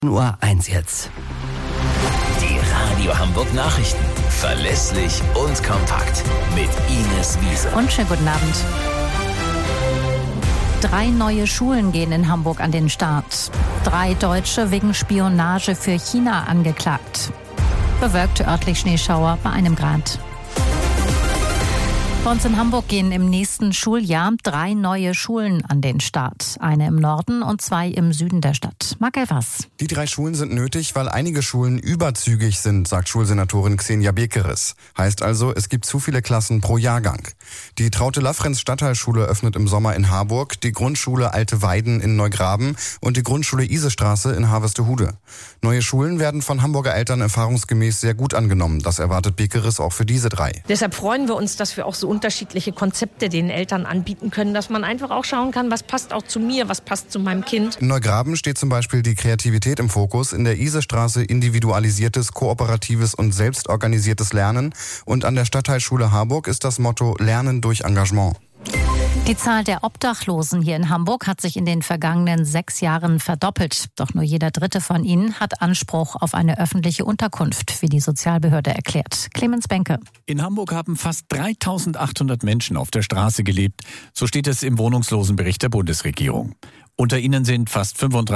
Uhr 1 jetzt. Die Radio Hamburg Nachrichten. Verlässlich und kompakt. Mit Ines Wiese. Und schönen guten Abend. 3 neue Schulen gehen in Hamburg an den Start. 3 Deutsche wegen Spionage für China angeklagt. Bewölkt örtlich Schneeschauer bei 1 Grad. Bei uns in Hamburg gehen im nächsten Schuljahr 3 neue Schulen an den Start. Eine im Norden und 2 im Süden der Stadt. Marc Elvers. Die 3 Schulen sind nötig, weil einige Schulen überzügig sind, sagt Schulsenatorin Xenia Bekeres. Heißt also, es gibt zu viele Klassen pro Jahrgang. Die Traute-Laffrenz-Stadtteilschule öffnet im Sommer in Harburg, die Grundschule Alte Weiden in Neugraben und die Grundschule Isestraße in Harvestehude. Neue Schulen werden von Hamburger Eltern erfahrungsgemäß sehr gut angenommen. Das erwartet Bekeres auch für diese 3. Deshalb freuen wir uns, dass wir auch so unterschiedliche Konzepte den Eltern anbieten können, dass man einfach auch schauen kann, was passt auch zu mir, was passt zu meinem Kind. In Neugraben steht zum Beispiel die Kreativität im Fokus, in der Isestraße individualisiertes, kooperatives und selbstorganisiertes Lernen und an der Stadtteilschule Harburg ist das Motto Lernen durch Engagement. Die Zahl der Obdachlosen hier in Hamburg hat sich in den vergangenen 6 Jahren verdoppelt. Doch nur jeder 3. von ihnen hat Anspruch auf eine öffentliche Unterkunft, wie die Sozialbehörde erklärt. Clemens Benke. In Hamburg haben fast 3.800 Menschen auf der Straße gelebt. So steht es im Wohnungslosenbericht der Bundesregierung. Unter ihnen sind fast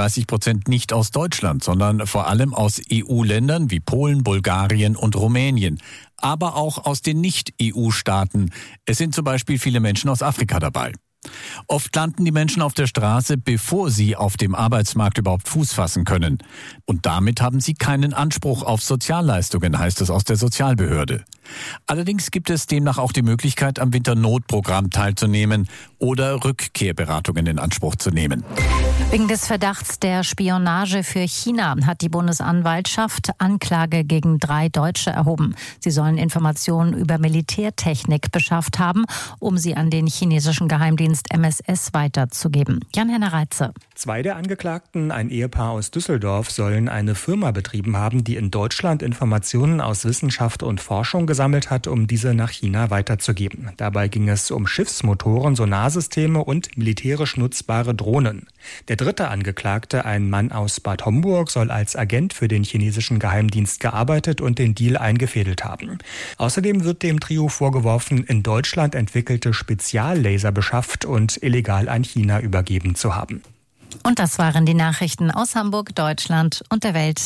35% nicht aus Deutschland, sondern vor allem aus EU-Ländern wie Polen, Bulgarien und Rumänien. Aber auch aus den Nicht-EU-Staaten. Es sind zum Beispiel viele Menschen aus Afrika dabei. Oft landen die Menschen auf der Straße, bevor sie auf dem Arbeitsmarkt überhaupt Fuß fassen können. Und damit haben sie keinen Anspruch auf Sozialleistungen, heißt es aus der Sozialbehörde. Allerdings gibt es demnach auch die Möglichkeit, am Winternotprogramm teilzunehmen oder Rückkehrberatungen in Anspruch zu nehmen. Wegen des Verdachts der Spionage für China hat die Bundesanwaltschaft Anklage gegen 3 Deutsche erhoben. Sie sollen Informationen über Militärtechnik beschafft haben, um sie an den chinesischen Geheimdienst MSS weiterzugeben. Jan-Henner Reitze. 2 der Angeklagten, ein Ehepaar aus Düsseldorf, sollen eine Firma betrieben haben, die in Deutschland Informationen aus Wissenschaft und Forschung gesammelt hat, um diese nach China weiterzugeben. Dabei ging es um Schiffsmotoren, Sonarsysteme und militärisch nutzbare Drohnen. Der 3. Angeklagte, ein Mann aus Bad Homburg, soll als Agent für den chinesischen Geheimdienst gearbeitet und den Deal eingefädelt haben. Außerdem wird dem Trio vorgeworfen, in Deutschland entwickelte Speziallaser beschafft und illegal an China übergeben zu haben. Und das waren die Nachrichten aus Hamburg, Deutschland und der Welt.